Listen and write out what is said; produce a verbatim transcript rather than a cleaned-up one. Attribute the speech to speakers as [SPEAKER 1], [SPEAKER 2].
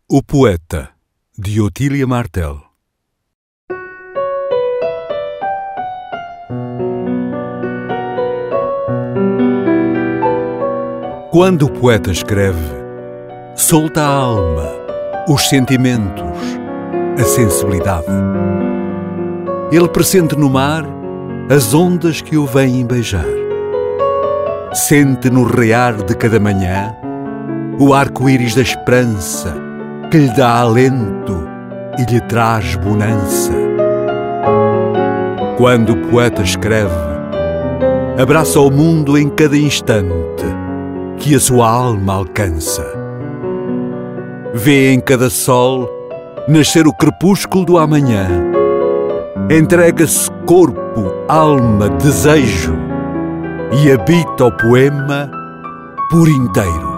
[SPEAKER 1] O Poeta, de Otília Martel. Quando o poeta escreve, solta a alma, os sentimentos, a sensibilidade. Ele pressente no mar as ondas que o vêm beijar. Sente no rear de cada manhã o arco-íris da esperança que lhe dá alento e lhe traz bonança. Quando o poeta escreve, abraça o mundo em cada instante que a sua alma alcança. Vê em cada sol nascer o crepúsculo do amanhã. Entrega-se corpo, alma, desejo e habita o poema por inteiro.